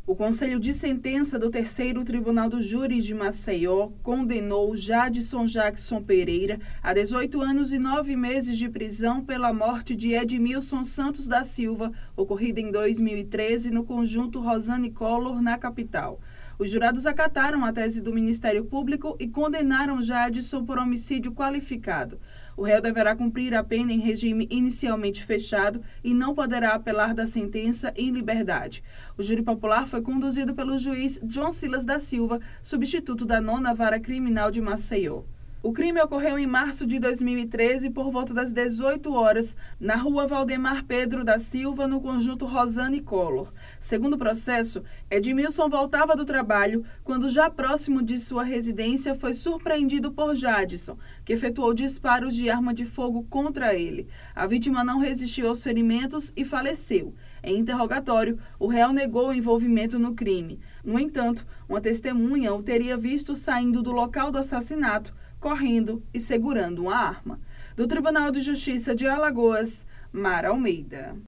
O Conselho de Sentença do Terceiro Tribunal do Júri de Maceió condenou Jadson Jackson Pereira a 18 anos e 9 meses de prisão pela morte de Edmilson Santos da Silva, ocorrida em 2013 no conjunto Rosane Collor, na capital. Os jurados acataram a tese do Ministério Público e condenaram Jadson por homicídio qualificado. O réu deverá cumprir a pena em regime inicialmente fechado e não poderá apelar da sentença em liberdade. O júri popular foi conduzido pelo juiz John Silas da Silva, substituto da 9ª Vara Criminal de Maceió. O crime ocorreu em março de 2013, por volta das 18 horas, na rua Valdemar Pedro da Silva, no conjunto Rosane Collor. Segundo o processo, Edmilson voltava do trabalho quando, já próximo de sua residência, foi surpreendido por Jadson, que efetuou disparos de arma de fogo contra ele. A vítima não resistiu aos ferimentos e faleceu. Em interrogatório, o réu negou o envolvimento no crime. No entanto, uma testemunha o teria visto saindo do local do assassinato, correndo e segurando uma arma. Do Tribunal de Justiça de Alagoas, Mara Almeida.